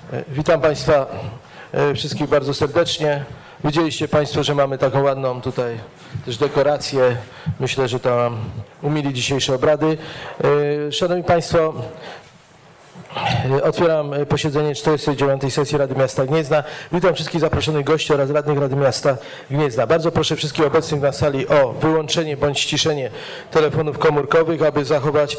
Witam Państwa wszystkich bardzo serdecznie. Widzieliście Państwo, że mamy taką ładną tutaj też dekorację. Myślę, że to umili dzisiejsze obrady. Szanowni Państwo, otwieram posiedzenie 49. sesji Rady Miasta Gniezna. Witam wszystkich zaproszonych gości oraz radnych Rady Miasta Gniezna. Bardzo proszę wszystkich obecnych na sali o wyłączenie bądź ściszenie telefonów komórkowych, aby zachować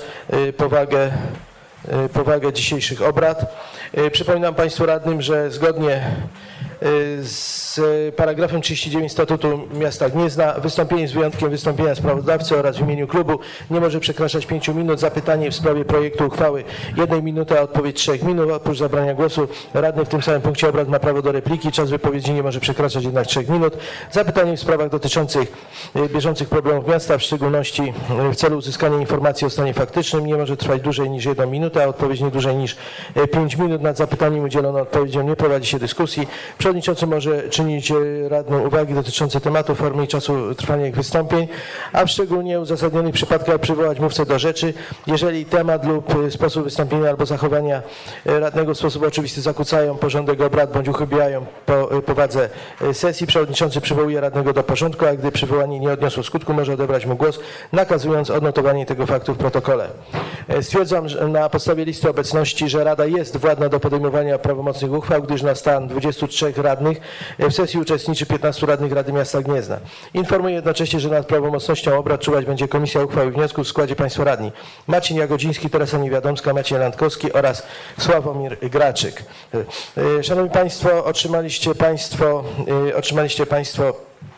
powagę dzisiejszych obrad. Przypominam Państwu radnym, że zgodnie z paragrafem 39 Statutu Miasta Gniezna wystąpienie z wyjątkiem wystąpienia sprawozdawcy oraz w imieniu klubu nie może przekraczać 5 minut. Zapytanie w sprawie projektu uchwały 1 minuta, a odpowiedź 3 minut. Oprócz zabrania głosu radny w tym samym punkcie obrad ma prawo do repliki. Czas wypowiedzi nie może przekraczać jednak 3 minut. Zapytanie w sprawach dotyczących bieżących problemów miasta, w szczególności w celu uzyskania informacji o stanie faktycznym, nie może trwać dłużej niż 1 minutę, a odpowiedź nie dłużej niż 5 minut. Nad zapytaniem udzieloną odpowiedzią nie prowadzi się dyskusji. Przewodniczący może czynić radnym uwagi dotyczące tematu, formy i czasu trwania ich wystąpień, a w szczególnie uzasadnionych przypadkach przywołać mówcę do rzeczy. Jeżeli temat lub sposób wystąpienia albo zachowania radnego w sposób oczywisty zakłócają porządek obrad bądź uchybiają powadze sesji, przewodniczący przywołuje radnego do porządku, a gdy przywołanie nie odniosło skutku, może odebrać mu głos, nakazując odnotowanie tego faktu w protokole. Stwierdzam na podstawie listy obecności, że Rada jest władna do podejmowania prawomocnych uchwał, gdyż na stan 23 radnych w sesji uczestniczy 15 radnych Rady Miasta Gniezna. Informuję jednocześnie, że nad prawomocnością obrad czuwać będzie Komisja Uchwał i Wniosków w składzie państwo radni: Marcin Jagodziński, Teresa Niewiadomska, Maciej Landkowski oraz Sławomir Graczyk. Szanowni Państwo, otrzymaliście Państwo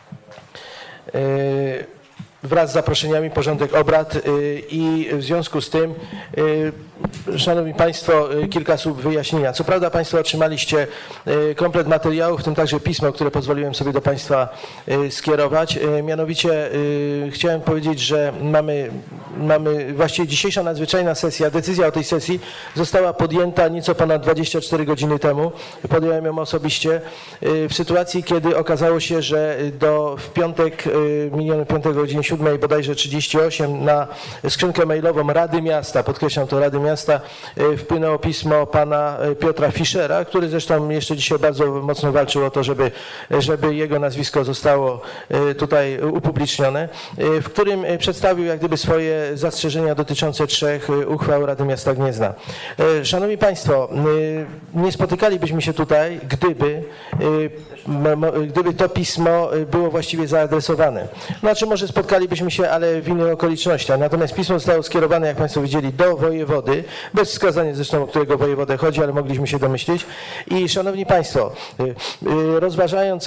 wraz z zaproszeniami porządek obrad i w związku z tym, Szanowni Państwo, kilka słów wyjaśnienia. Co prawda Państwo otrzymaliście komplet materiałów, w tym także pismo, które pozwoliłem sobie do Państwa skierować. Mianowicie chciałem powiedzieć, że mamy właściwie dzisiejsza nadzwyczajna sesja, decyzja o tej sesji została podjęta nieco ponad 24 godziny temu. Podjąłem ją osobiście w sytuacji, kiedy okazało się, że w piątek, miniony piątek o godzinie 7 bodajże 38 na skrzynkę mailową Rady Miasta, podkreślam to Rady Miasta, wpłynęło pismo pana Piotra Fischera, który zresztą jeszcze dzisiaj bardzo mocno walczył o to, żeby jego nazwisko zostało tutaj upublicznione, w którym przedstawił jak gdyby swoje zastrzeżenia dotyczące 3 uchwał Rady Miasta Gniezna. Szanowni Państwo, nie spotykalibyśmy się tutaj, gdyby to pismo było właściwie zaadresowane. Znaczy może spotkalibyśmy się, ale w innych okolicznościach. Natomiast pismo zostało skierowane, jak Państwo widzieli, do wojewody, bez wskazania zresztą, o którego wojewodę chodzi, ale mogliśmy się domyślić. I Szanowni Państwo, rozważając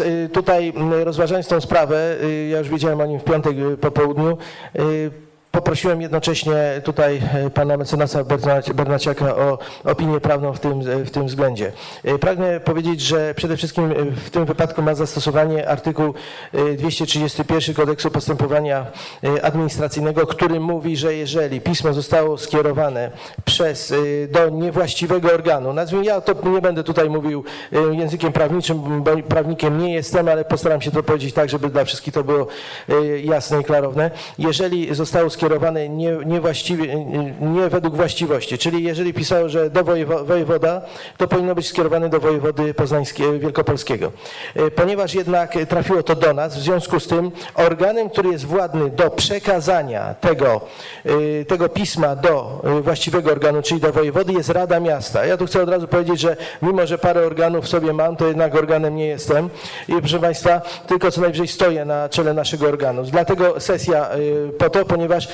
tę sprawę, ja już wiedziałem o nim w piątek po południu, poprosiłem jednocześnie tutaj pana mecenasa Bernaciaka o opinię prawną w tym względzie. Pragnę powiedzieć, że przede wszystkim w tym wypadku ma zastosowanie artykuł 231 Kodeksu Postępowania Administracyjnego, który mówi, że jeżeli pismo zostało skierowane do niewłaściwego organu, nazwijmy, ja to nie będę tutaj mówił językiem prawniczym, bo prawnikiem nie jestem, ale postaram się to powiedzieć tak, żeby dla wszystkich to było jasne i klarowne. Jeżeli zostało skierowane niewłaściwie, nie według właściwości, czyli jeżeli pisało, że do wojewoda, to powinno być skierowane do wojewody wielkopolskiego. Ponieważ jednak trafiło to do nas, w związku z tym organem, który jest władny do przekazania tego pisma do właściwego organu, czyli do wojewody, jest Rada Miasta. Ja tu chcę od razu powiedzieć, że mimo, że parę organów w sobie mam, to jednak organem nie jestem i proszę Państwa, tylko co najwyżej stoję na czele naszego organu. Dlatego sesja po to, ponieważ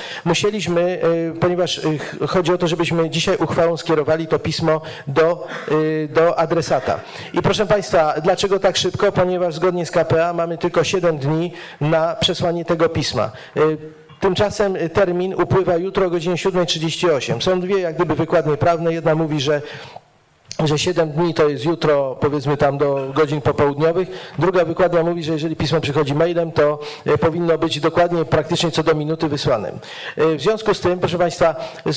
chodzi o to, żebyśmy dzisiaj uchwałą skierowali to pismo do adresata. I proszę Państwa, dlaczego tak szybko? Ponieważ zgodnie z k.p.a. mamy tylko 7 dni na przesłanie tego pisma. Tymczasem termin upływa jutro o godzinie 7:38. Są dwie jak gdyby wykładnie prawne. Jedna mówi, że 7 dni to jest jutro, powiedzmy tam do godzin popołudniowych. Druga wykładnia mówi, że jeżeli pismo przychodzi mailem, to powinno być dokładnie, praktycznie co do minuty wysłanym. W związku z tym, proszę Państwa,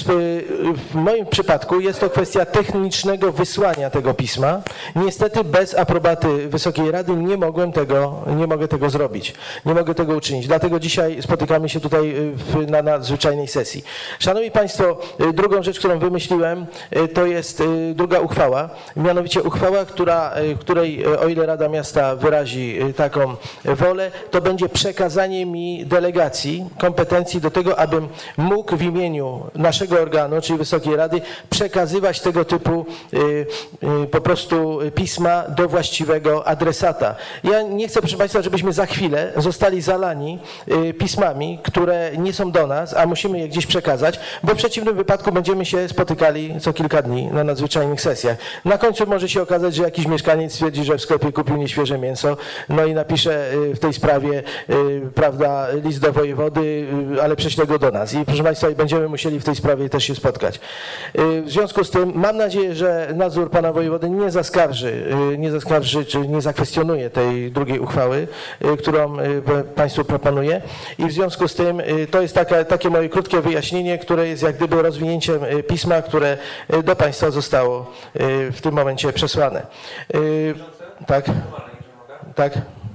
w moim przypadku jest to kwestia technicznego wysłania tego pisma. Niestety bez aprobaty Wysokiej Rady nie mogę tego zrobić. Nie mogę tego uczynić. Dlatego dzisiaj spotykamy się tutaj na nadzwyczajnej sesji. Szanowni Państwo, drugą rzecz, którą wymyśliłem, to jest druga uchwała. uchwała, mianowicie uchwała, której, o ile Rada Miasta wyrazi taką wolę, to będzie przekazanie mi delegacji, kompetencji do tego, abym mógł w imieniu naszego organu, czyli Wysokiej Rady, przekazywać tego typu po prostu pisma do właściwego adresata. Ja nie chcę, proszę Państwa, żebyśmy za chwilę zostali zalani pismami, które nie są do nas, a musimy je gdzieś przekazać, bo w przeciwnym wypadku będziemy się spotykali co kilka dni na nadzwyczajnych sesjach. Na końcu może się okazać, że jakiś mieszkaniec stwierdzi, że w sklepie kupił nieświeże mięso, no i napisze w tej sprawie, prawda, list do wojewody, ale prześle go do nas. I proszę Państwa, będziemy musieli w tej sprawie też się spotkać. W związku z tym mam nadzieję, że nadzór pana wojewody nie zaskarży czy nie zakwestionuje tej drugiej uchwały, którą Państwu proponuję. I w związku z tym to jest takie moje krótkie wyjaśnienie, które jest jak gdyby rozwinięciem pisma, które do Państwa zostało w tym momencie przesłane. Tak? Tak?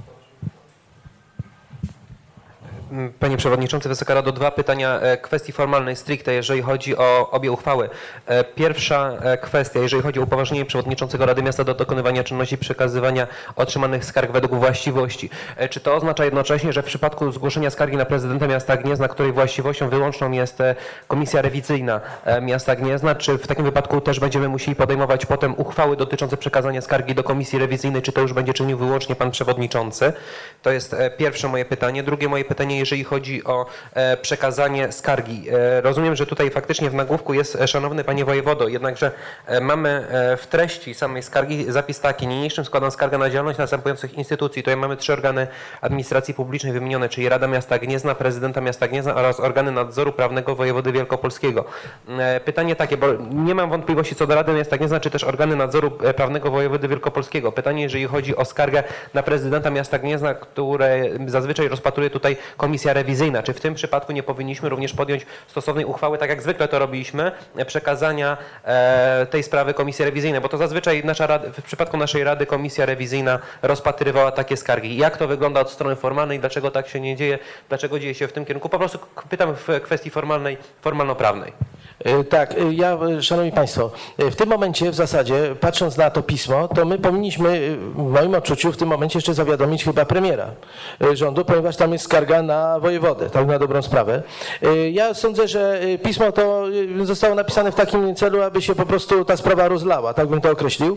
Panie Przewodniczący, Wysoka Rado, dwa pytania kwestii formalnej stricte, jeżeli chodzi o obie uchwały. Pierwsza kwestia, jeżeli chodzi o upoważnienie Przewodniczącego Rady Miasta do dokonywania czynności przekazywania otrzymanych skarg według właściwości. Czy to oznacza jednocześnie, że w przypadku zgłoszenia skargi na prezydenta miasta Gniezna, której właściwością wyłączną jest Komisja Rewizyjna miasta Gniezna, czy w takim wypadku też będziemy musieli podejmować potem uchwały dotyczące przekazania skargi do Komisji Rewizyjnej, czy to już będzie czynił wyłącznie Pan Przewodniczący? To jest pierwsze moje pytanie. Drugie moje pytanie, jeżeli chodzi o przekazanie skargi. Rozumiem, że tutaj faktycznie w nagłówku jest szanowny panie wojewodo, jednakże mamy w treści samej skargi zapis taki: niniejszym składam skargę na działalność następujących instytucji. Tutaj mamy 3 organy administracji publicznej wymienione, czyli Rada Miasta Gniezna, Prezydenta Miasta Gniezna oraz organy nadzoru prawnego wojewody wielkopolskiego. Pytanie takie, bo nie mam wątpliwości co do Rady Miasta Gniezna, czy też organy nadzoru prawnego wojewody wielkopolskiego. Pytanie, jeżeli chodzi o skargę na prezydenta Miasta Gniezna, które zazwyczaj rozpatruje tutaj Komisja Rewizyjna. Czy w tym przypadku nie powinniśmy również podjąć stosownej uchwały, tak jak zwykle to robiliśmy, przekazania tej sprawy Komisji Rewizyjnej? Bo to zazwyczaj w przypadku naszej Rady Komisja Rewizyjna rozpatrywała takie skargi. Jak to wygląda od strony formalnej? Dlaczego tak się nie dzieje? Dlaczego dzieje się w tym kierunku? Po prostu pytam w kwestii formalnej, formalno-prawnej. Tak, szanowni Państwo, w tym momencie w zasadzie, patrząc na to pismo, to my powinniśmy w moim odczuciu w tym momencie jeszcze zawiadomić chyba premiera rządu, ponieważ tam jest skarga na wojewodę, tak na dobrą sprawę. Ja sądzę, że pismo to zostało napisane w takim celu, aby się po prostu ta sprawa rozlała, tak bym to określił.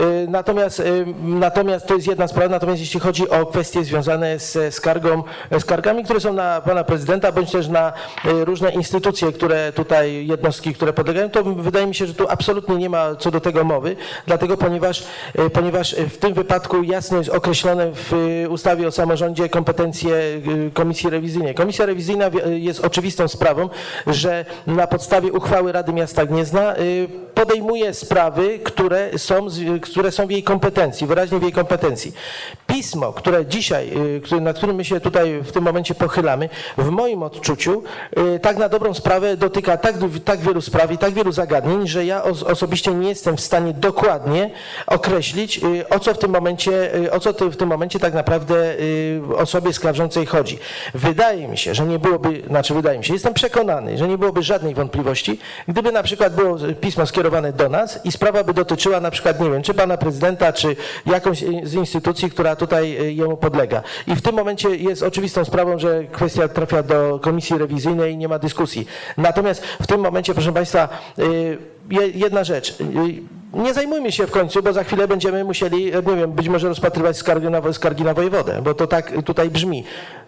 Natomiast to jest jedna sprawa, natomiast jeśli chodzi o kwestie związane ze skargami, które są na pana prezydenta, bądź też na różne instytucje, które tutaj jednostki, które podlegają, to wydaje mi się, że tu absolutnie nie ma co do tego mowy, dlatego ponieważ w tym wypadku jasno jest określone w ustawie o samorządzie kompetencje Komisji Rewizyjnej. Komisja Rewizyjna jest oczywistą sprawą, że na podstawie uchwały Rady Miasta Gniezna podejmuje sprawy, które są w jej kompetencji, wyraźnie w jej kompetencji. Pismo, które dzisiaj, nad którym my się tutaj w tym momencie pochylamy, w moim odczuciu tak na dobrą sprawę dotyka tak wielu spraw i tak wielu zagadnień, że ja osobiście nie jestem w stanie dokładnie określić, o co w tym momencie tak naprawdę osobie skarżącej chodzi. Wydaje mi się, że nie byłoby, jestem przekonany, że nie byłoby żadnej wątpliwości, gdyby na przykład było pismo skierowane do nas i sprawa by dotyczyła na przykład, nie wiem, czy pana prezydenta, czy jakąś z instytucji, która tutaj jemu podlega. I w tym momencie jest oczywistą sprawą, że kwestia trafia do Komisji Rewizyjnej i nie ma dyskusji. Natomiast w tym momencie, proszę Państwa, jedna rzecz. Nie zajmujmy się w końcu, bo za chwilę będziemy musieli, nie wiem, być może rozpatrywać skargi na wojewodę, bo to tak tutaj brzmi.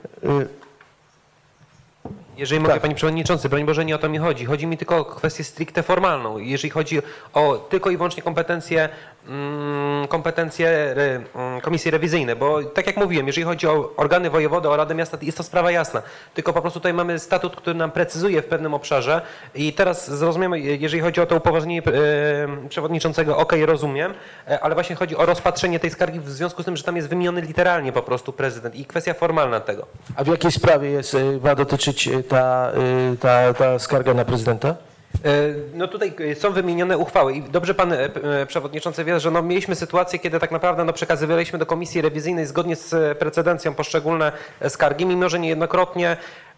Jeżeli mogę, Panie Przewodniczący, broń Boże, nie o to mi chodzi. Chodzi mi tylko o kwestię stricte formalną. Jeżeli chodzi o tylko i wyłącznie kompetencje Komisji Rewizyjnej, bo tak jak mówiłem, jeżeli chodzi o organy wojewody, o Radę Miasta, jest to sprawa jasna. Tylko po prostu tutaj mamy statut, który nam precyzuje w pewnym obszarze i teraz zrozumiemy, jeżeli chodzi o to upoważnienie Przewodniczącego, okej, rozumiem, ale właśnie chodzi o rozpatrzenie tej skargi w związku z tym, że tam jest wymieniony literalnie po prostu prezydent i kwestia formalna tego. A w jakiej sprawie ma dotyczyć ta skarga na prezydenta? No tutaj są wymienione uchwały i dobrze pan przewodniczący wie, że mieliśmy sytuację, kiedy tak naprawdę przekazywaliśmy do Komisji Rewizyjnej zgodnie z precedencją poszczególne skargi, mimo że niejednokrotnie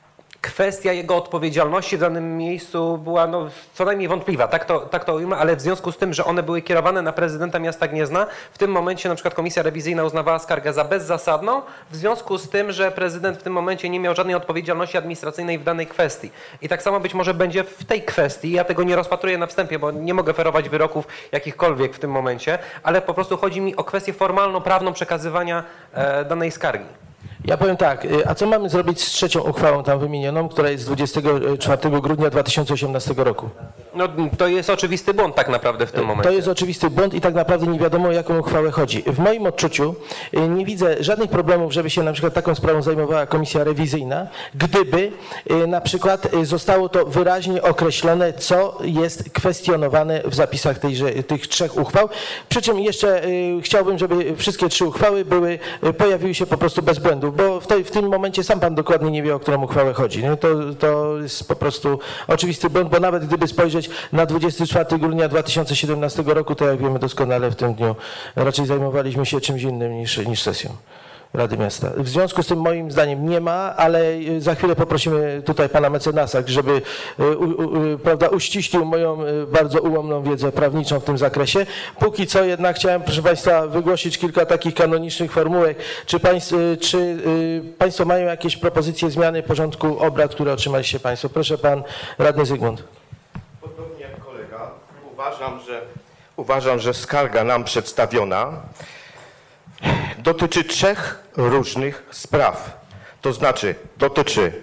kwestia jego odpowiedzialności w danym miejscu była co najmniej wątpliwa, tak to ujmę, ale w związku z tym, że one były kierowane na prezydenta miasta Gniezna, w tym momencie na przykład komisja rewizyjna uznawała skargę za bezzasadną, w związku z tym, że prezydent w tym momencie nie miał żadnej odpowiedzialności administracyjnej w danej kwestii. I tak samo być może będzie w tej kwestii, ja tego nie rozpatruję na wstępie, bo nie mogę ferować wyroków jakichkolwiek w tym momencie, ale po prostu chodzi mi o kwestię formalno-prawną przekazywania danej skargi. Ja powiem tak, a co mamy zrobić z trzecią uchwałą tam wymienioną, która jest z 24 grudnia 2018 roku? No to jest oczywisty błąd tak naprawdę w tym momencie. To jest oczywisty błąd i tak naprawdę nie wiadomo, o jaką uchwałę chodzi. W moim odczuciu nie widzę żadnych problemów, żeby się na przykład taką sprawą zajmowała komisja rewizyjna, gdyby na przykład zostało to wyraźnie określone, co jest kwestionowane w zapisach tych trzech uchwał. Przy czym jeszcze chciałbym, żeby wszystkie trzy uchwały pojawiły się po prostu bez błędu, bo w tym momencie sam pan dokładnie nie wie, o którą uchwałę chodzi. To jest po prostu oczywisty błąd, bo nawet gdyby spojrzeć na 24 grudnia 2017 roku, to jak wiemy doskonale w tym dniu raczej zajmowaliśmy się czymś innym niż sesją Rady Miasta. W związku z tym moim zdaniem nie ma, ale za chwilę poprosimy tutaj pana mecenasa, żeby prawda, uściślił moją bardzo ułomną wiedzę prawniczą w tym zakresie. Póki co jednak chciałem, proszę państwa, wygłosić kilka takich kanonicznych formułek. Czy państwo mają jakieś propozycje zmiany porządku obrad, które otrzymaliście państwo? Proszę pan radny Zygmunt. Podobnie jak kolega, uważam, że skarga nam przedstawiona dotyczy trzech różnych spraw. To znaczy dotyczy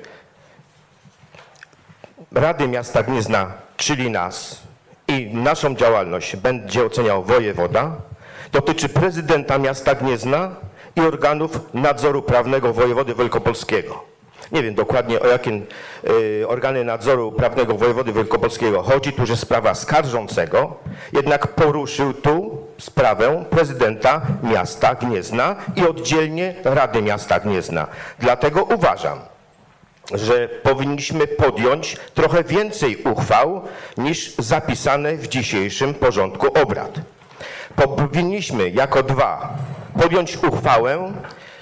Rady Miasta Gniezna, czyli nas, i naszą działalność będzie oceniał wojewoda. Dotyczy prezydenta miasta Gniezna i organów nadzoru prawnego wojewody wielkopolskiego. Nie wiem dokładnie, o jakie organy nadzoru prawnego wojewody wielkopolskiego chodzi. Tu jest sprawa skarżącego, jednak poruszył tu sprawę prezydenta miasta Gniezna i oddzielnie Rady Miasta Gniezna. Dlatego uważam, że powinniśmy podjąć trochę więcej uchwał niż zapisane w dzisiejszym porządku obrad. Powinniśmy jako podjąć uchwałę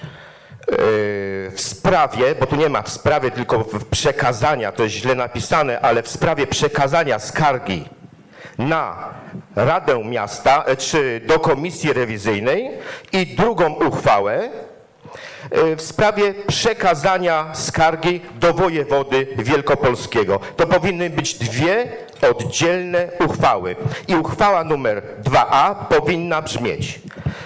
w sprawie, bo tu nie ma w sprawie, tylko w przekazania, to jest źle napisane, ale w sprawie przekazania skargi na Radę Miasta, czy do komisji rewizyjnej, i drugą uchwałę w sprawie przekazania skargi do wojewody wielkopolskiego. To powinny być dwie oddzielne uchwały. I uchwała numer 2a powinna brzmieć: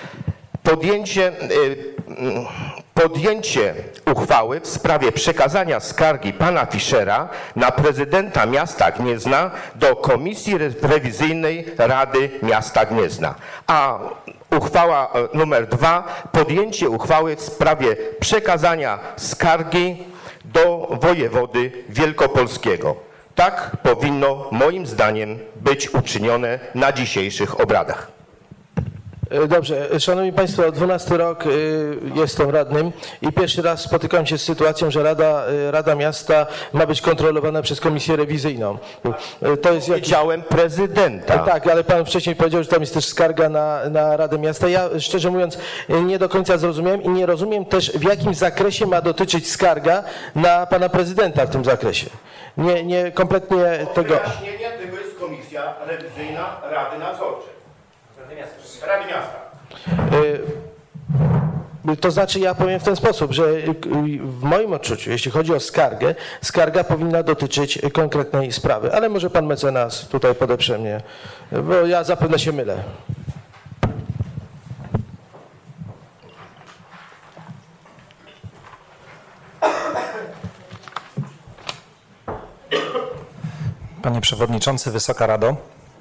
podjęcie uchwały w sprawie przekazania skargi pana Fischera na prezydenta miasta Gniezna do komisji rewizyjnej Rady Miasta Gniezna. A uchwała numer 2, podjęcie uchwały w sprawie przekazania skargi do wojewody wielkopolskiego. Tak powinno moim zdaniem być uczynione na dzisiejszych obradach. Dobrze, szanowni państwo, 12 rok jestem radnym i pierwszy raz spotykam się z sytuacją, że Rada Miasta ma być kontrolowana przez komisję rewizyjną. To jest Powiedziałem prezydenta. Tak, ale pan wcześniej powiedział, że tam jest też skarga na Radę Miasta. Ja szczerze mówiąc nie do końca zrozumiałem i nie rozumiem też, w jakim zakresie ma dotyczyć skarga na pana prezydenta w tym zakresie. Nie kompletnie tego. Wyjaśnienie tego jest komisja rewizyjna Rady Nadzorczej. Rady Miasta. To znaczy, ja powiem w ten sposób, że w moim odczuciu, jeśli chodzi o skargę, skarga powinna dotyczyć konkretnej sprawy, ale może pan mecenas tutaj podeprze mnie, bo ja zapewne się mylę. Panie Przewodniczący, Wysoka Rado.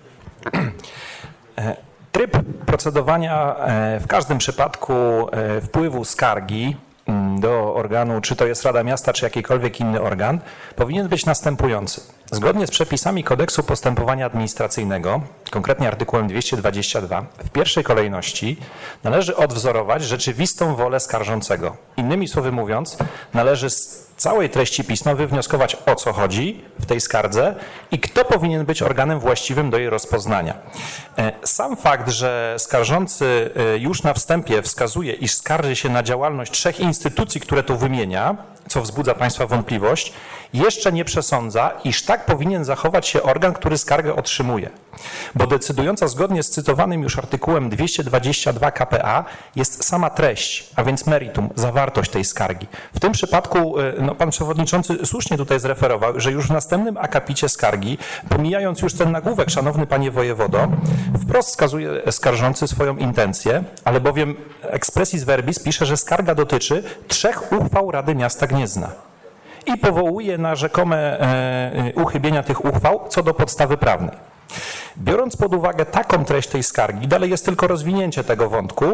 Tryb procedowania w każdym przypadku wpływu skargi do organu, czy to jest Rada Miasta, czy jakikolwiek inny organ, powinien być następujący. Zgodnie z przepisami Kodeksu Postępowania Administracyjnego, konkretnie artykułem 222, w pierwszej kolejności należy odwzorować rzeczywistą wolę skarżącego. Innymi słowy mówiąc, należy z całej treści pisma wywnioskować, o co chodzi w tej skardze i kto powinien być organem właściwym do jej rozpoznania. Sam fakt, że skarżący już na wstępie wskazuje, iż skarży się na działalność trzech instytucji, które tu wymienia, co wzbudza Państwa wątpliwość, jeszcze nie przesądza, iż tak powinien zachować się organ, który skargę otrzymuje. Bo decydująca zgodnie z cytowanym już artykułem 222 k.p.a. jest sama treść, a więc meritum, zawartość tej skargi. W tym przypadku pan przewodniczący słusznie tutaj zreferował, że już w następnym akapicie skargi, pomijając już ten nagłówek, szanowny panie wojewodo, wprost wskazuje skarżący swoją intencję, ale bowiem expressis verbis pisze, że skarga dotyczy 3 uchwał Rady Miasta Gniezna i powołuje na rzekome uchybienia tych uchwał co do podstawy prawnej. Biorąc pod uwagę taką treść tej skargi, dalej jest tylko rozwinięcie tego wątku,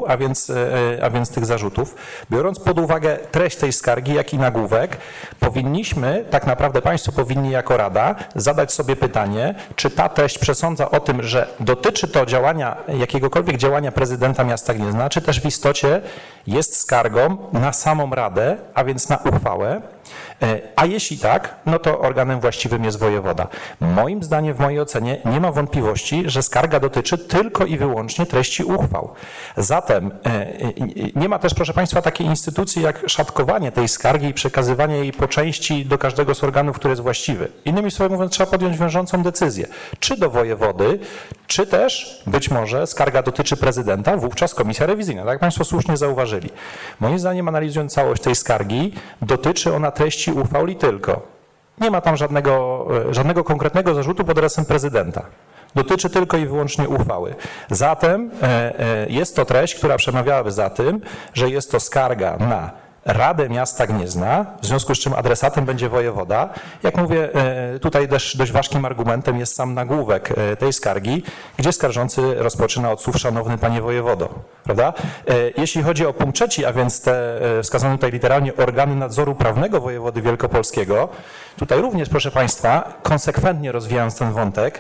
a więc tych zarzutów, biorąc pod uwagę treść tej skargi, jak i nagłówek, powinniśmy, tak naprawdę państwo powinni jako Rada zadać sobie pytanie, czy ta treść przesądza o tym, że dotyczy to jakiegokolwiek działania prezydenta miasta Gniezna, czy też w istocie jest skargą na samą Radę, a więc na uchwałę, a jeśli tak, no to organem właściwym jest wojewoda. Moim zdaniem, w mojej ocenie nie ma wątpliwości, że skarga dotyczy tylko i wyłącznie treści uchwał. Zatem nie ma też, proszę państwa, takiej instytucji jak szatkowanie tej skargi i przekazywanie jej po części do każdego z organów, który jest właściwy. Innymi słowy mówiąc, trzeba podjąć wiążącą decyzję, czy do wojewody, czy też być może skarga dotyczy prezydenta, wówczas komisja rewizyjna, tak jak państwo słusznie zauważyli. Moim zdaniem, analizując całość tej skargi, dotyczy ona treści uchwał i tylko. Nie ma tam żadnego konkretnego zarzutu pod adresem prezydenta. Dotyczy tylko i wyłącznie uchwały. Zatem jest to treść, która przemawiałaby za tym, że jest to skarga na Radę Miasta Gniezna, w związku z czym adresatem będzie wojewoda. Jak mówię, tutaj też dość ważkim argumentem jest sam nagłówek tej skargi, gdzie skarżący rozpoczyna od słów szanowny panie wojewodo. Prawda? Jeśli chodzi o punkt 3, a więc te wskazane tutaj literalnie organy nadzoru prawnego wojewody wielkopolskiego, tutaj również, proszę państwa, konsekwentnie rozwijając ten wątek,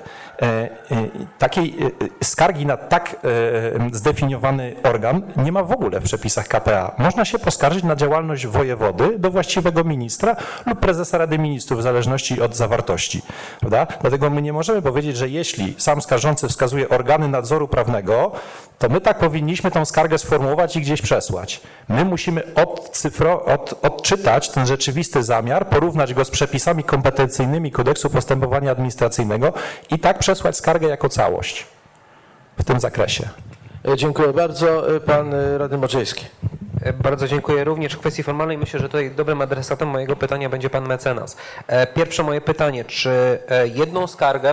takiej skargi na tak zdefiniowany organ nie ma w ogóle w przepisach k.p.a. Można się poskarżyć na działalność wojewody do właściwego ministra lub prezesa Rady Ministrów w zależności od zawartości. Prawda? Dlatego my nie możemy powiedzieć, że jeśli sam skarżący wskazuje organy nadzoru prawnego, to my tak powinniśmy tą skargę sformułować i gdzieś przesłać. My musimy odczytać ten rzeczywisty zamiar, porównać go z przepisami kompetencyjnymi Kodeksu Postępowania Administracyjnego i tak przesłać skargę jako całość w tym zakresie. Dziękuję bardzo. Pan radny Moczejski. Bardzo dziękuję. Również w kwestii formalnej myślę, że tutaj dobrym adresatem mojego pytania będzie pan mecenas. Pierwsze moje pytanie, czy jedną skargę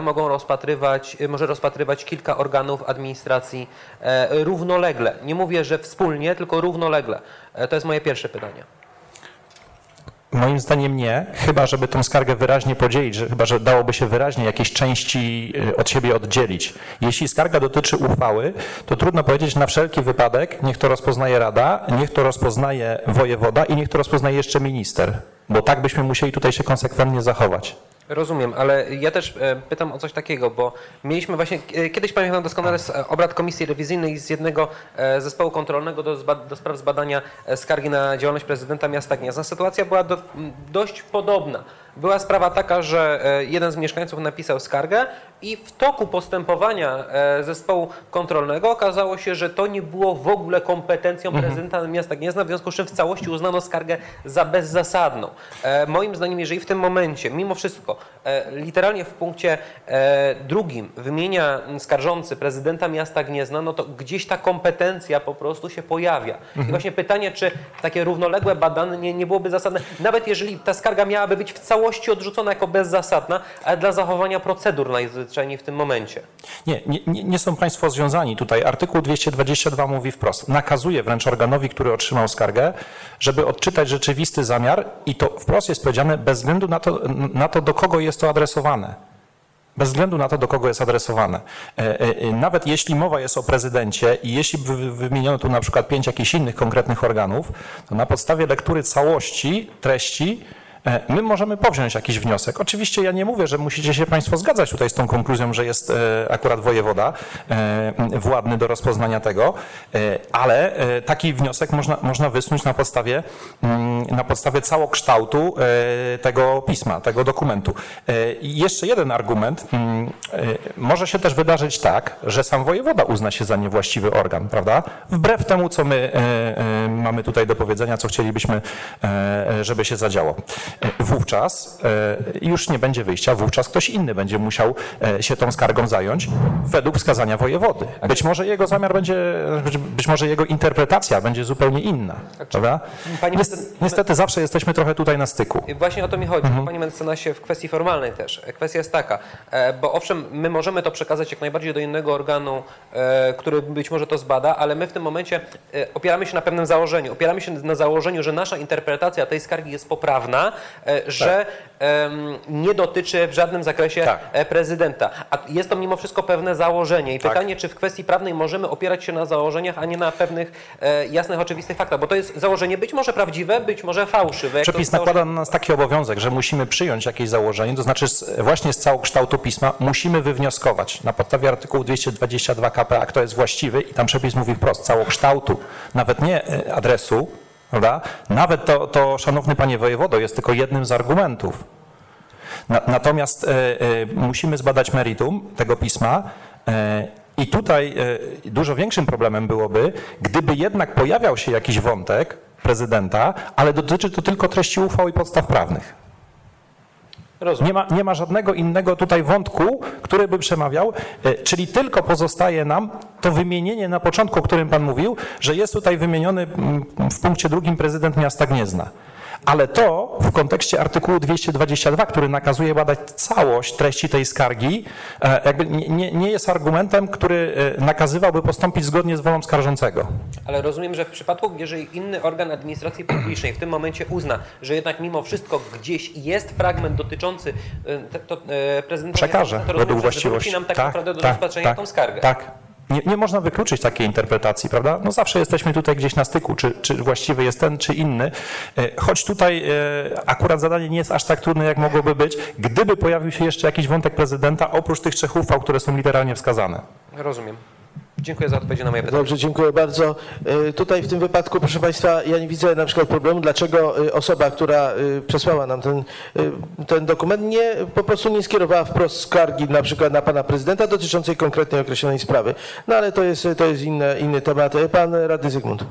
może rozpatrywać kilka organów administracji równolegle? Nie mówię, że wspólnie, tylko równolegle. To jest moje pierwsze pytanie. Moim zdaniem nie, chyba żeby tą skargę wyraźnie podzielić, chyba że dałoby się wyraźnie jakieś części od siebie oddzielić. Jeśli skarga dotyczy uchwały, to trudno powiedzieć na wszelki wypadek, niech to rozpoznaje Rada, niech to rozpoznaje wojewoda i niech to rozpoznaje jeszcze minister, bo tak byśmy musieli tutaj się konsekwentnie zachować. Rozumiem, ale ja też pytam o coś takiego, bo mieliśmy właśnie, kiedyś pamiętam doskonale z obrad komisji rewizyjnej z jednego zespołu kontrolnego do spraw zbadania skargi na działalność prezydenta miasta Gniezna. Sytuacja była dość podobna. Była sprawa taka, że jeden z mieszkańców napisał skargę i w toku postępowania zespołu kontrolnego okazało się, że to nie było w ogóle kompetencją prezydenta miasta Gniezna, w związku z czym w całości uznano skargę za bezzasadną. Moim zdaniem, jeżeli w tym momencie, mimo wszystko, literalnie w punkcie drugim wymienia skarżący prezydenta miasta Gniezna, no to gdzieś ta kompetencja po prostu się pojawia. I właśnie pytanie, czy takie równoległe badanie nie byłoby zasadne, nawet jeżeli ta skarga miałaby być w całości odrzucona jako bezzasadna, ale dla zachowania procedur najzwyczajniej w tym momencie. Nie są państwo związani tutaj. Artykuł 222 mówi wprost. Nakazuje wręcz organowi, który otrzymał skargę, żeby odczytać rzeczywisty zamiar i to wprost jest powiedziane bez względu na to, do kogo jest to adresowane. Bez względu na to, do kogo jest adresowane. Nawet jeśli mowa jest o prezydencie i jeśli wymieniono tu na przykład 5 jakichś innych konkretnych organów, to na podstawie lektury całości treści my możemy powziąć jakiś wniosek. Oczywiście ja nie mówię, że musicie się państwo zgadzać tutaj z tą konkluzją, że jest akurat wojewoda władny do rozpoznania tego, ale taki wniosek można wysnuć na podstawie całokształtu tego pisma, tego dokumentu. I jeszcze jeden argument. Może się też wydarzyć tak, że sam wojewoda uzna się za niewłaściwy organ, prawda? Wbrew temu, co my mamy tutaj do powiedzenia, co chcielibyśmy, żeby się zadziało. wówczas już nie będzie wyjścia, wówczas ktoś inny będzie musiał się tą skargą zająć według wskazania wojewody. Być może jego zamiar będzie, być może jego interpretacja będzie zupełnie inna, prawda? Niestety zawsze jesteśmy trochę tutaj na styku. Właśnie o to mi chodzi, panie mecenasie, w kwestii formalnej też. Kwestia jest taka, bo owszem, my możemy to przekazać jak najbardziej do innego organu, który być może to zbada, ale my w tym momencie opieramy się na pewnym założeniu. Opieramy się na założeniu, że nasza interpretacja tej skargi jest poprawna, że nie dotyczy w żadnym zakresie prezydenta. A jest to mimo wszystko pewne założenie. I pytanie, czy w kwestii prawnej możemy opierać się na założeniach, a nie na pewnych jasnych, oczywistych faktach, bo to jest założenie być może prawdziwe, być może fałszywe. Przepis nakłada na nas taki obowiązek, że musimy przyjąć jakieś założenie, to znaczy właśnie z całokształtu pisma musimy wywnioskować na podstawie artykułu 222 k.p.a. kto jest właściwy i tam przepis mówi wprost, całokształtu, nawet nie adresu, prawda? Nawet to, szanowny panie wojewodo, jest tylko jednym z argumentów. Natomiast musimy zbadać meritum tego pisma i tutaj dużo większym problemem byłoby, gdyby jednak pojawiał się jakiś wątek prezydenta, ale dotyczy to tylko treści uchwał i podstaw prawnych. Nie ma żadnego innego tutaj wątku, który by przemawiał, czyli tylko pozostaje nam to wymienienie na początku, o którym pan mówił, że jest tutaj wymieniony w punkcie 2 prezydent miasta Gniezna. Ale to w kontekście artykułu 222, który nakazuje badać całość treści tej skargi, jakby nie jest argumentem, który nakazywałby postąpić zgodnie z wolą skarżącego. Ale rozumiem, że w przypadku, jeżeli inny organ administracji publicznej w tym momencie uzna, że jednak mimo wszystko gdzieś jest fragment dotyczący prezydenta, przekaże to według rozumiem, właściwości. Że nam tak naprawdę do rozpatrzenia tą skargę. Tak. Nie można wykluczyć takiej interpretacji, prawda? No zawsze jesteśmy tutaj gdzieś na styku, czy właściwy jest ten, czy inny. Choć tutaj akurat zadanie nie jest aż tak trudne, jak mogłoby być, gdyby pojawił się jeszcze jakiś wątek prezydenta, oprócz tych 3 uchwał, które są literalnie wskazane. Rozumiem. Dziękuję za odpowiedź na moje pytanie. Dobrze, dziękuję bardzo. Tutaj w tym wypadku, proszę Państwa, ja nie widzę na przykład problemu, dlaczego osoba, która przesłała nam ten dokument, po prostu nie skierowała wprost skargi na przykład na pana prezydenta dotyczącej konkretnej określonej sprawy. No ale to jest inny temat. Pan radny Zygmunt.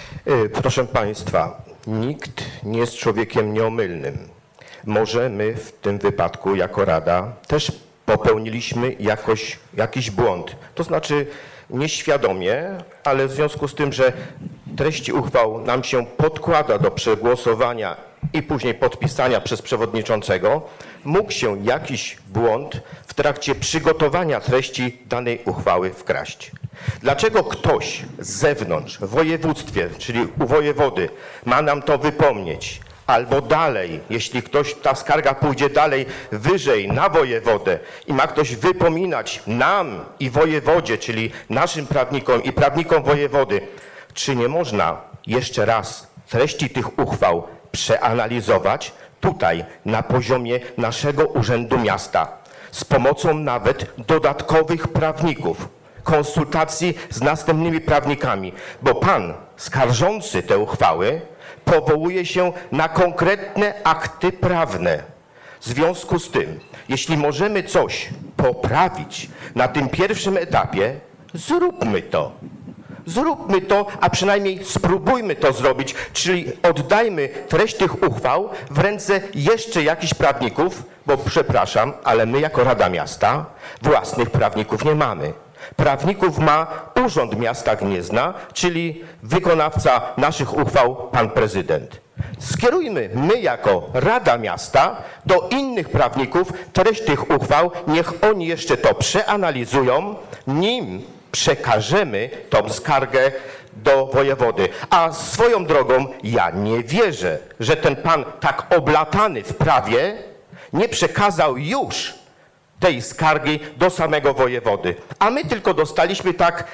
Proszę Państwa, nikt nie jest człowiekiem nieomylnym. Może my w tym wypadku jako Rada też popełniliśmy jakiś błąd. To znaczy nieświadomie, ale w związku z tym, że treści uchwał nam się podkłada do przegłosowania i później podpisania przez przewodniczącego, mógł się jakiś błąd w trakcie przygotowania treści danej uchwały wkraść. Dlaczego ktoś z zewnątrz w województwie, czyli u wojewody, ma nam to wypomnieć? Albo dalej, jeśli ta skarga pójdzie dalej, wyżej, na wojewodę i ma ktoś wypominać nam i wojewodzie, czyli naszym prawnikom i prawnikom wojewody, czy nie można jeszcze raz treści tych uchwał przeanalizować tutaj na poziomie naszego Urzędu Miasta z pomocą nawet dodatkowych prawników, konsultacji z następnymi prawnikami, bo pan skarżący te uchwały powołuje się na konkretne akty prawne. W związku z tym, jeśli możemy coś poprawić na tym pierwszym etapie, zróbmy to. Zróbmy to, a przynajmniej spróbujmy to zrobić, czyli oddajmy treść tych uchwał w ręce jeszcze jakichś prawników, bo przepraszam, ale my jako Rada Miasta własnych prawników nie mamy. Prawników ma Urząd Miasta Gniezna, czyli wykonawca naszych uchwał, pan prezydent. Skierujmy my jako Rada Miasta do innych prawników treść tych uchwał, niech oni jeszcze to przeanalizują, nim przekażemy tą skargę do wojewody. A swoją drogą ja nie wierzę, że ten pan tak oblatany w prawie nie przekazał już tej skargi do samego wojewody. A my tylko dostaliśmy tak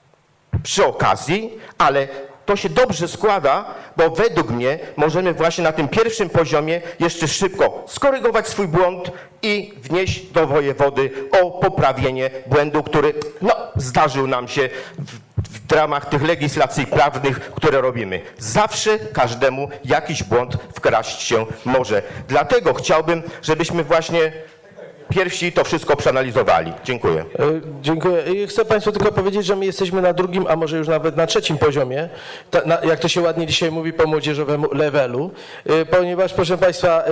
przy okazji, ale to się dobrze składa, bo według mnie możemy właśnie na tym pierwszym poziomie jeszcze szybko skorygować swój błąd i wnieść do wojewody o poprawienie błędu, który zdarzył nam się w ramach tych legislacji prawnych, które robimy. Zawsze każdemu jakiś błąd wkraść się może. Dlatego chciałbym, żebyśmy właśnie pierwsi to wszystko przeanalizowali. Dziękuję. Dziękuję. I chcę Państwu tylko powiedzieć, że my jesteśmy na drugim, a może już nawet na trzecim poziomie, jak to się ładnie dzisiaj mówi po młodzieżowemu levelu, ponieważ proszę Państwa,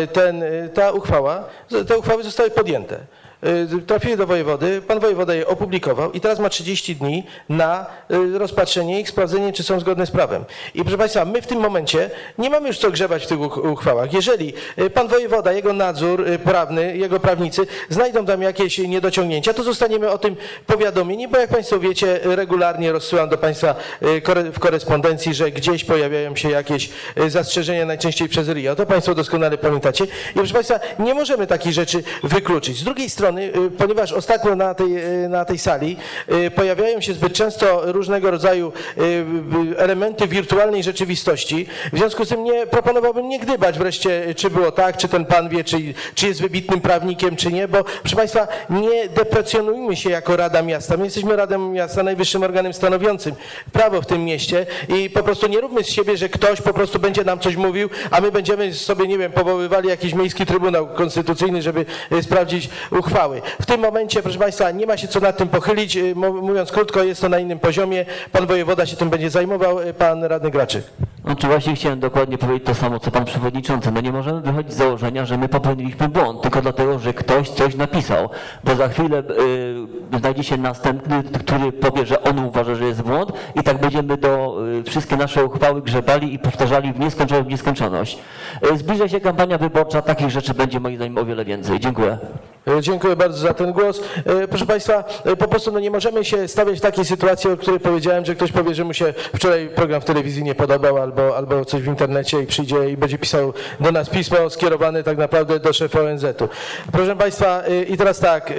te uchwały zostały podjęte. Trafiły do wojewody, pan wojewoda je opublikował i teraz ma 30 dni na rozpatrzenie ich, sprawdzenie, czy są zgodne z prawem. I proszę Państwa, my w tym momencie nie mamy już co grzebać w tych uchwałach. Jeżeli pan wojewoda, jego nadzór prawny, jego prawnicy znajdą tam jakieś niedociągnięcia, to zostaniemy o tym powiadomieni, bo jak Państwo wiecie, regularnie rozsyłam do Państwa w korespondencji, że gdzieś pojawiają się jakieś zastrzeżenia, najczęściej przez RIO. To Państwo doskonale pamiętacie. I proszę Państwa, nie możemy takich rzeczy wykluczyć. Z drugiej strony, ponieważ ostatnio na tej sali pojawiają się zbyt często różnego rodzaju elementy wirtualnej rzeczywistości, w związku z tym proponowałbym nie gdybać wreszcie, czy było tak, czy ten pan wie, czy jest wybitnym prawnikiem, czy nie, bo proszę Państwa, nie deprecjonujmy się jako Rada Miasta. My jesteśmy Radą Miasta, najwyższym organem stanowiącym prawo w tym mieście i po prostu nie róbmy z siebie, że ktoś po prostu będzie nam coś mówił, a my będziemy sobie, nie wiem, powoływali jakiś miejski trybunał konstytucyjny, żeby sprawdzić uchwały. W tym momencie, proszę Państwa, nie ma się co nad tym pochylić. Mówiąc krótko, jest to na innym poziomie. Pan wojewoda się tym będzie zajmował. Pan radny Graczyk. Znaczy właśnie chciałem dokładnie powiedzieć to samo, co pan przewodniczący. No nie możemy wychodzić z założenia, że my popełniliśmy błąd, tylko dlatego, że ktoś coś napisał. Bo za chwilę znajdzie się następny, który powie, że on uważa, że jest błąd i tak będziemy wszystkie nasze uchwały grzebali i powtarzali w nieskończoność. Zbliża się kampania wyborcza, takich rzeczy będzie moim zdaniem o wiele więcej. Dziękuję. Dziękuję bardzo za ten głos. Proszę Państwa, po prostu nie możemy się stawiać w takiej sytuacji, o której powiedziałem, że ktoś powie, że mu się wczoraj program w telewizji nie podobał albo coś w internecie i przyjdzie i będzie pisał do nas pismo skierowane tak naprawdę do szefa ONZ-u. Proszę Państwa, i teraz tak,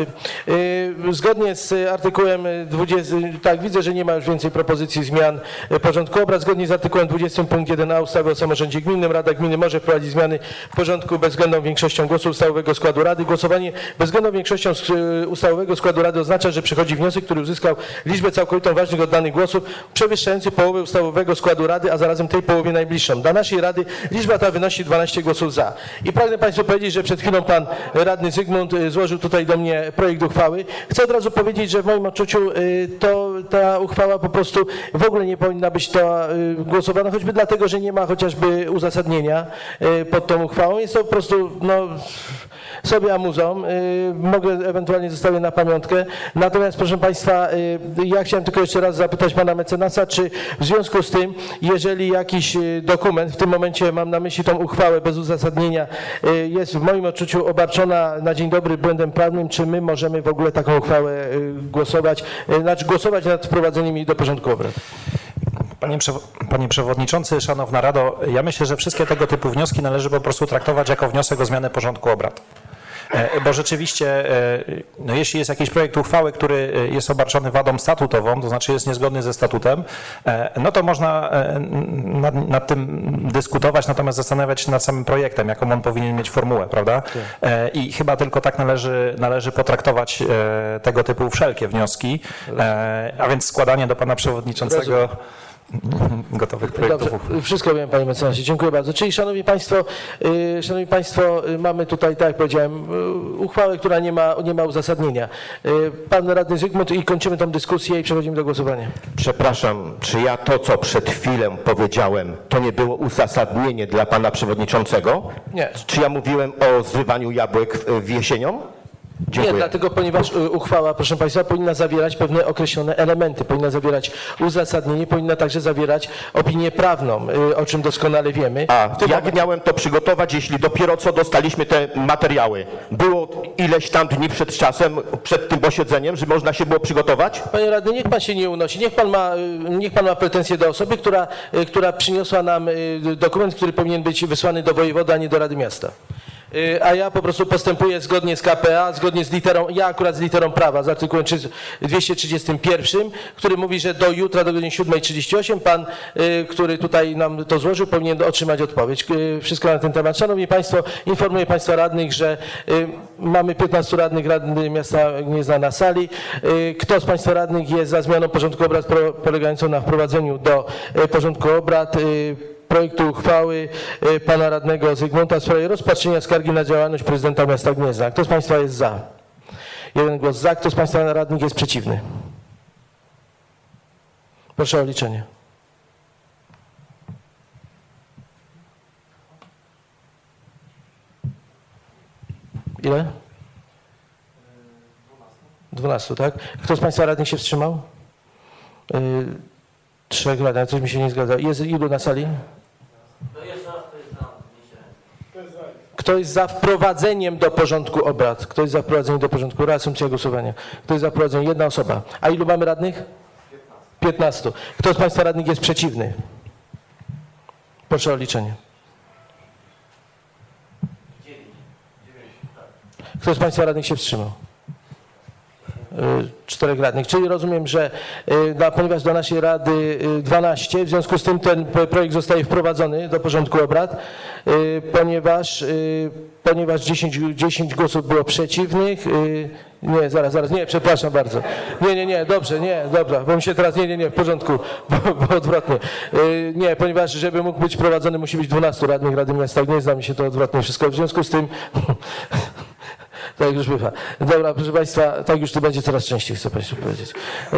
zgodnie z artykułem 20, tak, widzę, że nie ma już więcej propozycji zmian porządku obrad. Zgodnie z artykułem 20 punkt 1a ustawy o samorządzie gminnym Rada Gminy może wprowadzić zmiany w porządku bezwzględną większością głosów ustawowego składu Rady. Głosowanie bezwzględną większością ustawowego składu Rady oznacza, że przychodzi wniosek, który uzyskał liczbę całkowitą ważnych oddanych głosów przewyższający połowę ustawowego składu Rady, a zarazem tej połowie najbliższą. Dla naszej Rady liczba ta wynosi 12 głosów za. I pragnę Państwu powiedzieć, że przed chwilą pan radny Zygmunt złożył tutaj do mnie projekt uchwały. Chcę od razu powiedzieć, że w moim odczuciu ta uchwała po prostu w ogóle nie powinna być głosowana, choćby dlatego, że nie ma chociażby uzasadnienia pod tą uchwałą. Jest to po prostu sobie amuzą. Mogę ewentualnie zostawię na pamiątkę. Natomiast proszę Państwa, ja chciałem tylko jeszcze raz zapytać pana mecenasa, czy w związku z tym, jeżeli jakiś dokument, w tym momencie mam na myśli tą uchwałę bez uzasadnienia, jest w moim odczuciu obarczona na dzień dobry błędem prawnym, czy my możemy w ogóle taką uchwałę głosować nad wprowadzeniem jej do porządku obrad? Panie Przewodniczący, Szanowna Rado, ja myślę, że wszystkie tego typu wnioski należy po prostu traktować jako wniosek o zmianę porządku obrad. Bo rzeczywiście, no jeśli jest jakiś projekt uchwały, który jest obarczony wadą statutową, to znaczy jest niezgodny ze statutem, no to można nad tym dyskutować, natomiast zastanawiać się nad samym projektem, jaką on powinien mieć formułę, prawda? I chyba tylko tak należy potraktować tego typu wszelkie wnioski, a więc składanie do pana przewodniczącego gotowych projektów. Dobrze, wszystko wiem, panie mecenasie, dziękuję bardzo. Czyli szanowni państwo, mamy tutaj, tak jak powiedziałem, uchwałę, która nie ma uzasadnienia. Pan radny Zygmunt i kończymy tę dyskusję i przechodzimy do głosowania. Przepraszam, czy ja to, co przed chwilą powiedziałem, to nie było uzasadnienie dla pana przewodniczącego? Nie. Czy ja mówiłem o zrywaniu jabłek w jesienią? Dziękuję. Nie, dlatego, ponieważ uchwała, proszę Państwa, powinna zawierać pewne określone elementy, powinna zawierać uzasadnienie, powinna także zawierać opinię prawną, o czym doskonale wiemy. A jak miałem to przygotować, jeśli dopiero co dostaliśmy te materiały? Było ileś tam dni przed czasem, przed tym posiedzeniem, że można się było przygotować? Panie radny, niech pan się nie unosi, niech pan ma pretensje do osoby, która przyniosła nam dokument, który powinien być wysłany do wojewody, a nie do Rady Miasta. A ja po prostu postępuję zgodnie z KPA, zgodnie z literą, ja akurat z literą prawa, z artykułem 231, który mówi, że do jutra, do godziny 7:38 pan, który tutaj nam to złożył, powinien otrzymać odpowiedź. Wszystko na ten temat. Szanowni Państwo, informuję Państwa radnych, że mamy 15 radnych miasta Gniezna na sali. Kto z Państwa radnych jest za zmianą porządku obrad polegającą na wprowadzeniu do porządku obrad projektu uchwały pana radnego Zygmunta w sprawie rozpatrzenia skargi na działalność prezydenta miasta Gniezna? Kto z Państwa jest za? 1 głos za. Kto z państwa radnych jest przeciwny? Proszę o liczenie. Ile? 12, tak? Kto z państwa radnych się wstrzymał? 3 radnych, coś mi się nie zgadza. Jest ilu na sali? Kto jest za wprowadzeniem do porządku obrad? Kto jest za wprowadzeniem do porządku? Reasumpcja głosowania. Kto jest za wprowadzeniem? 1 osoba. A ilu mamy radnych? 15. Kto z państwa radnych jest przeciwny? Proszę o liczenie. Kto z państwa radnych się wstrzymał? 4 radnych. Czyli rozumiem, że ponieważ do naszej Rady 12, w związku z tym ten projekt zostaje wprowadzony do porządku obrad, ponieważ 10 głosów było przeciwnych. Nie, zaraz, nie, przepraszam bardzo. Nie, dobrze, dobra, bo mi się teraz, nie, w porządku, bo odwrotnie. Nie, ponieważ żeby mógł być wprowadzony, musi być 12 radnych Rady Miasta Gniezna, mi się to odwrotnie wszystko. W związku z tym... Tak już bywa. Dobra, proszę państwa, tak już to będzie coraz częściej, chcę państwu powiedzieć.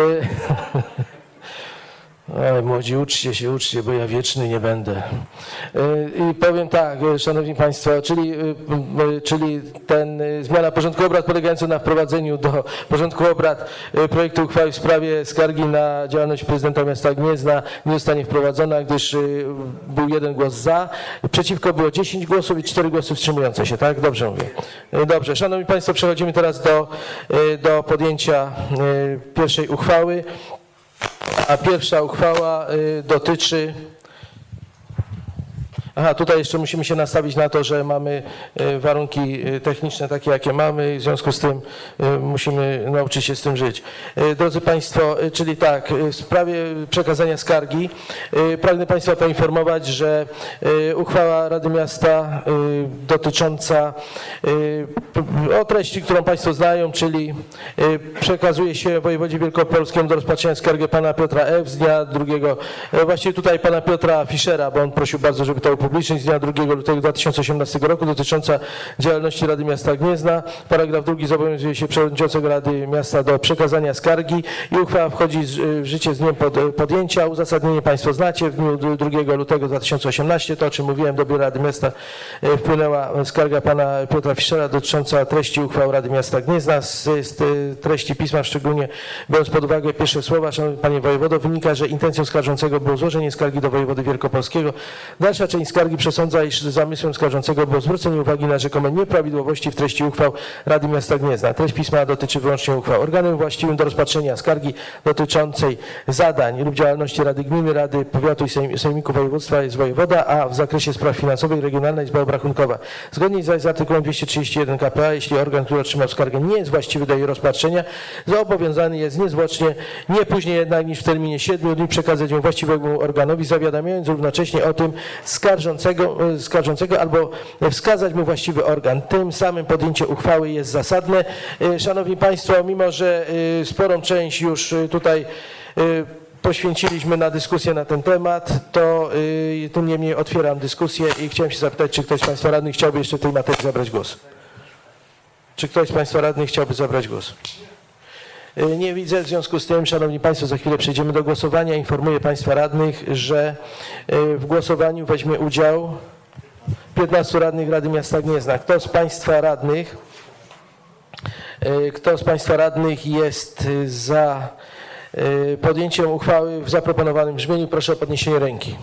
Oj, młodzi, uczcie, bo ja wieczny nie będę. I powiem tak, szanowni państwo, czyli zmiana porządku obrad polegająca na wprowadzeniu do porządku obrad projektu uchwały w sprawie skargi na działalność prezydenta miasta Gniezna nie zostanie wprowadzona, gdyż był 1 głos za, przeciwko było 10 głosów i 4 głosy wstrzymujące się, tak? Dobrze mówię. Dobrze, szanowni państwo, przechodzimy teraz do podjęcia pierwszej uchwały. A pierwsza uchwała dotyczy... Aha, tutaj jeszcze musimy się nastawić na to, że mamy warunki techniczne takie, jakie mamy i w związku z tym musimy nauczyć się z tym żyć. Drodzy państwo, czyli tak, w sprawie przekazania skargi pragnę państwa poinformować, że uchwała Rady Miasta dotycząca o treści, którą państwo znają, czyli przekazuje się wojewodzie wielkopolskiemu do rozpatrzenia skargę pana Piotra F. z dnia 2, właściwie tutaj pana Piotra Fischera, bo on prosił bardzo, żeby to upublicznić, z dnia 2 lutego 2018 roku dotycząca działalności Rady Miasta Gniezna. Paragraf 2 zobowiązuje się przewodniczącego Rady Miasta do przekazania skargi i uchwała wchodzi w życie z dniem podjęcia. Uzasadnienie państwo znacie. W dniu 2 lutego 2018, to o czym mówiłem, do Biura Rady Miasta wpłynęła skarga pana Piotra Fischera dotycząca treści uchwał Rady Miasta Gniezna. Z treści pisma, szczególnie biorąc pod uwagę pierwsze słowa, szanowny panie wojewodo, wynika, że intencją skarżącego było złożenie skargi do wojewody wielkopolskiego. Dalsza część skargi przesądza, iż zamysłem skarżącego było zwrócenie uwagi na rzekome nieprawidłowości w treści uchwał Rady Miasta Gniezna. Treść pisma dotyczy wyłącznie uchwał. Organem właściwym do rozpatrzenia skargi dotyczącej zadań lub działalności Rady Gminy, Rady Powiatu i Sejmiku Województwa jest wojewoda, a w zakresie spraw finansowych regionalna Izba Obrachunkowa. Zgodnie z artykułem 231 k.p.a., jeśli organ, który otrzymał skargę, nie jest właściwy do jej rozpatrzenia, zobowiązany jest niezwłocznie, nie później jednak niż w terminie 7 dni przekazać ją właściwemu organowi, zawiadamiając równocześnie o tym skarżącego albo wskazać mu właściwy organ. Tym samym podjęcie uchwały jest zasadne. Szanowni państwo, mimo że sporą część już tutaj poświęciliśmy na dyskusję na ten temat, to tym niemniej otwieram dyskusję i chciałem się zapytać, czy ktoś z państwa radnych chciałby jeszcze w tej materii zabrać głos? Czy ktoś z państwa radnych chciałby zabrać głos? Nie widzę, w związku z tym, szanowni państwo, za chwilę przejdziemy do głosowania. Informuję państwa radnych, że w głosowaniu weźmie udział 15 radnych Rady Miasta Gniezna. Kto z państwa radnych jest za podjęciem uchwały w zaproponowanym brzmieniu? Proszę o podniesienie ręki.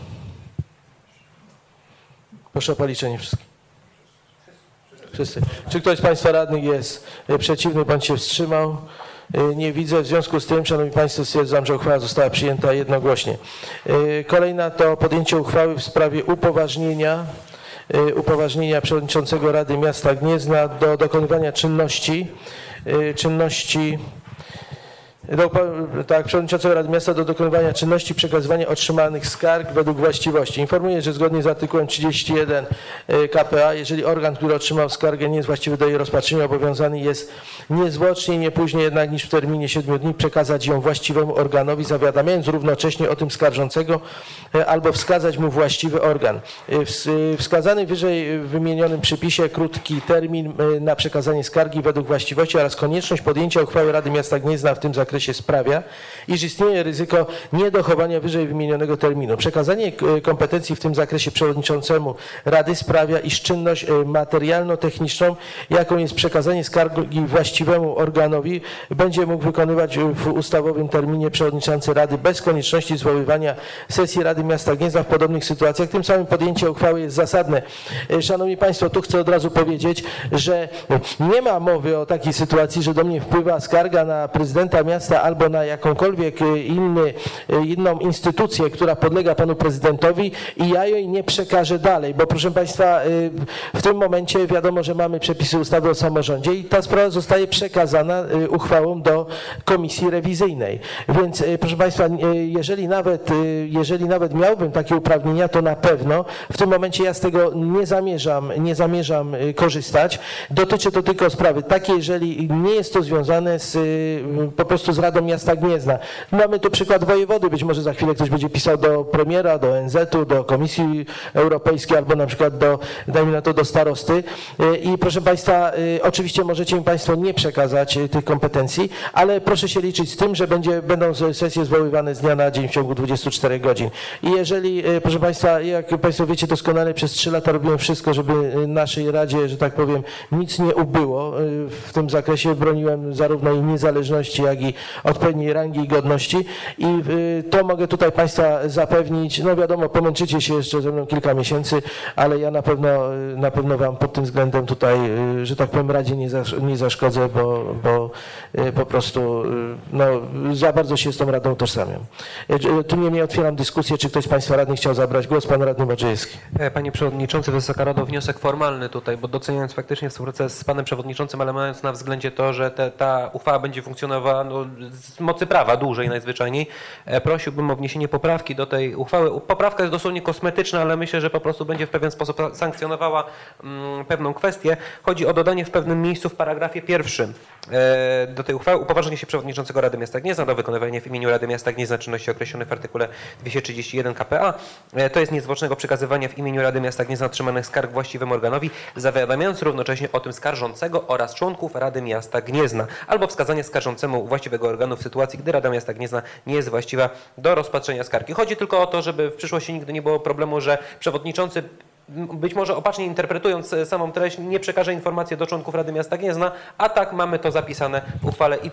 Proszę o policzenie wszystkich. Wszyscy. Czy ktoś z państwa radnych jest przeciwny bądź się wstrzymał? Nie widzę. W związku z tym, szanowni państwo, stwierdzam, że uchwała została przyjęta jednogłośnie. Kolejna to podjęcie uchwały w sprawie upoważnienia przewodniczącego Rady Miasta Gniezna do dokonywania czynności Tak, przewodniczącego Rady Miasta do dokonywania czynności przekazywania otrzymanych skarg według właściwości. Informuję, że zgodnie z artykułem 31 k.p.a. jeżeli organ, który otrzymał skargę, nie jest właściwy do jej rozpatrzenia, obowiązany jest niezwłocznie, nie później jednak niż w terminie 7 dni przekazać ją właściwemu organowi, zawiadamiając równocześnie o tym skarżącego albo wskazać mu właściwy organ. W wskazanym wyżej wymienionym przypisie krótki termin na przekazanie skargi według właściwości oraz konieczność podjęcia uchwały Rady Miasta Gniezna w tym zakresie sprawia, iż istnieje ryzyko niedochowania wyżej wymienionego terminu. Przekazanie kompetencji w tym zakresie przewodniczącemu Rady sprawia, iż czynność materialno-techniczną, jaką jest przekazanie skargi właściwemu organowi, będzie mógł wykonywać w ustawowym terminie przewodniczący Rady bez konieczności zwoływania sesji Rady Miasta Gniezna w podobnych sytuacjach. Tym samym podjęcie uchwały jest zasadne. Szanowni Państwo, tu chcę od razu powiedzieć, że nie ma mowy o takiej sytuacji, że do mnie wpływa skarga na prezydenta miasta albo na jakąkolwiek inną instytucję, która podlega panu prezydentowi i ja jej nie przekażę dalej, bo proszę Państwa, w tym momencie wiadomo, że mamy przepisy ustawy o samorządzie i ta sprawa zostaje przekazana uchwałą do komisji rewizyjnej. Więc proszę Państwa, jeżeli nawet miałbym takie uprawnienia, to na pewno w tym momencie ja z tego nie zamierzam korzystać. Dotyczy to tylko sprawy takiej, jeżeli nie jest to związane po prostu z Radą Miasta Gniezna. Mamy tu przykład wojewody, być może za chwilę ktoś będzie pisał do premiera, do ONZ-u, do Komisji Europejskiej albo na przykład dajmy na to, do starosty. I proszę Państwa, oczywiście możecie mi Państwo nie przekazać tych kompetencji, ale proszę się liczyć z tym, że będą sesje zwoływane z dnia na dzień w ciągu 24 godzin. I jeżeli, proszę Państwa, jak Państwo wiecie doskonale, przez 3 lata robiłem wszystko, żeby naszej Radzie, że tak powiem, nic nie ubyło. W tym zakresie broniłem zarówno jej niezależności, jak i odpowiedniej rangi i godności. I to mogę tutaj Państwa zapewnić. No wiadomo, pomęczycie się jeszcze ze mną kilka miesięcy, ale ja na pewno Wam pod tym względem tutaj, że tak powiem, Radzie nie zaszkodzę, bo po prostu no, za bardzo się z tą Radą utożsamiam. Tu niemniej otwieram dyskusję, czy ktoś z Państwa radnych chciał zabrać głos. Pan radny Modrzejewski. Panie Przewodniczący, Wysoka Rado, wniosek formalny tutaj, bo doceniając faktycznie współpracę z Panem Przewodniczącym, ale mając na względzie to, że ta uchwała będzie funkcjonowała z mocy prawa dłużej najzwyczajniej, prosiłbym o wniesienie poprawki do tej uchwały. Poprawka jest dosłownie kosmetyczna, ale myślę, że po prostu będzie w pewien sposób sankcjonowała pewną kwestię. Chodzi o dodanie w pewnym miejscu w paragrafie 1 do tej uchwały upoważnienie się Przewodniczącego Rady Miasta Gniezna do wykonywania w imieniu Rady Miasta Gniezna czynności określonych w artykule 231 k.p.a. To jest niezwłocznego przekazywania w imieniu Rady Miasta Gniezna otrzymanych skarg właściwemu organowi, zawiadamiając równocześnie o tym skarżącego oraz członków Rady Miasta Gniezna, albo wskazanie skarżącemu właściwego organu w sytuacji, gdy Rada Miasta Gniezna nie jest właściwa do rozpatrzenia skargi. Chodzi tylko o to, żeby w przyszłości nigdy nie było problemu, że przewodniczący, być może opacznie interpretując samą treść, nie przekaże informacji do członków Rady Miasta Gniezna, a tak mamy to zapisane w uchwale i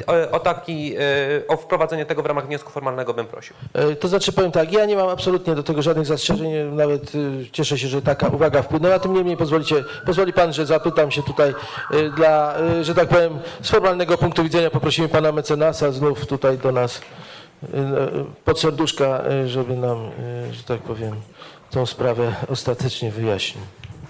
o wprowadzenie tego w ramach wniosku formalnego bym prosił. To znaczy powiem tak, ja nie mam absolutnie do tego żadnych zastrzeżeń, nawet cieszę się, że taka uwaga wpłynęła, tym niemniej pozwoli Pan, że zapytam się tutaj że tak powiem, z formalnego punktu widzenia poprosimy Pana mecenasa znów tutaj do nas pod serduszka, żeby nam, że tak powiem, tą sprawę ostatecznie wyjaśnił.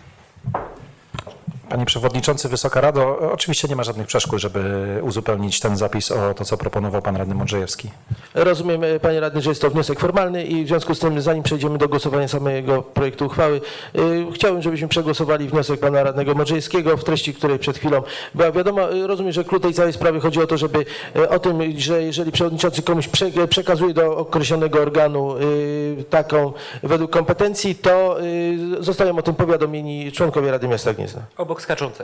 Panie Przewodniczący, Wysoka Rado, oczywiście nie ma żadnych przeszkód, żeby uzupełnić ten zapis o to, co proponował Pan Radny Modrzejewski. Rozumiem, Panie Radny, że jest to wniosek formalny i w związku z tym, zanim przejdziemy do głosowania samego projektu uchwały, chciałbym, żebyśmy przegłosowali wniosek Pana Radnego Modrzejewskiego, w treści której przed chwilą była wiadomo. Rozumiem, że klucz tej całej sprawy chodzi o to, żeby o tym, że jeżeli przewodniczący komuś przekazuje do określonego organu taką według kompetencji, to zostają o tym powiadomieni członkowie Rady Miasta Gniezna. Obok skarżący.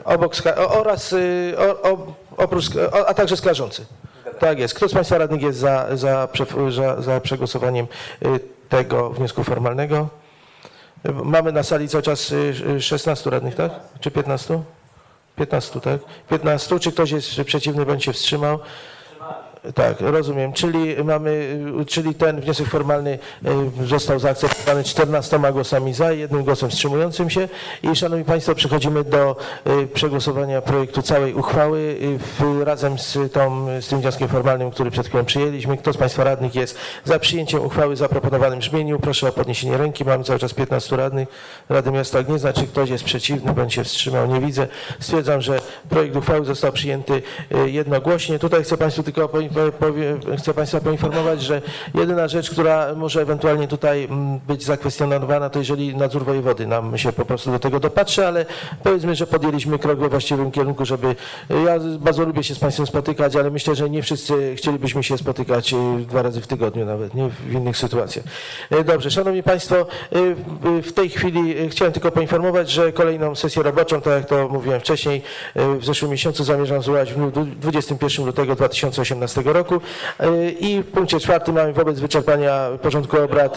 A także skarżący. Tak jest. Kto z Państwa radnych jest za przegłosowaniem tego wniosku formalnego? Mamy na sali cały czas 16 radnych, tak? Czy 15? 15, tak? 15. Czy ktoś jest przeciwny bądź się wstrzymał? Tak, rozumiem. Czyli ten wniosek formalny został zaakceptowany 14 głosami za, 1 głosem wstrzymującym się. I szanowni Państwo, przechodzimy do przegłosowania projektu całej uchwały razem z tym wnioskiem formalnym, który przed chwilą przyjęliśmy. Kto z Państwa radnych jest za przyjęciem uchwały w zaproponowanym brzmieniu? Proszę o podniesienie ręki. Mamy cały czas 15 radnych Rady Miasta Gniezna. Czy ktoś jest przeciwny bądź się wstrzymał? Nie widzę. Stwierdzam, że projekt uchwały został przyjęty jednogłośnie. Tutaj chcę Państwu tylko chcę Państwa poinformować, że jedyna rzecz, która może ewentualnie tutaj być zakwestionowana, to jeżeli nadzór wojewody nam się po prostu do tego dopatrzy, ale powiedzmy, że podjęliśmy krok we właściwym kierunku, żeby, ja bardzo lubię się z Państwem spotykać, ale myślę, że nie wszyscy chcielibyśmy się spotykać 2 razy w tygodniu nawet, nie w innych sytuacjach. Dobrze, Szanowni Państwo, w tej chwili chciałem tylko poinformować, że kolejną sesję roboczą, tak jak to mówiłem wcześniej, w zeszłym miesiącu zamierzam zwołać w dniu 21 lutego 2018 roku i w punkcie 4 mamy wobec wyczerpania porządku obrad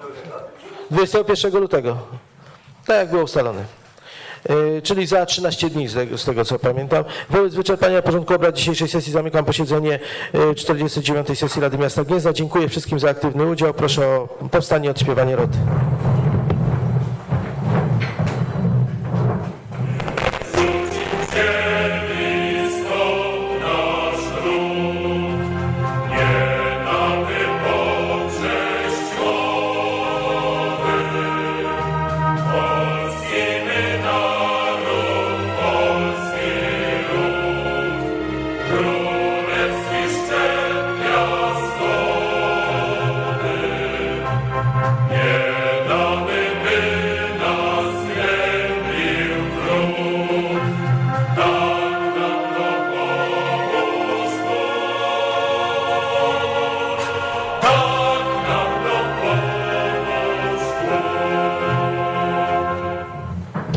21 lutego, tak jak było ustalone. Czyli za 13 dni, z tego co pamiętam. Wobec wyczerpania porządku obrad dzisiejszej sesji zamykam posiedzenie 49. sesji Rady Miasta Gniezna. Dziękuję wszystkim za aktywny udział. Proszę o powstanie i odśpiewanie roty.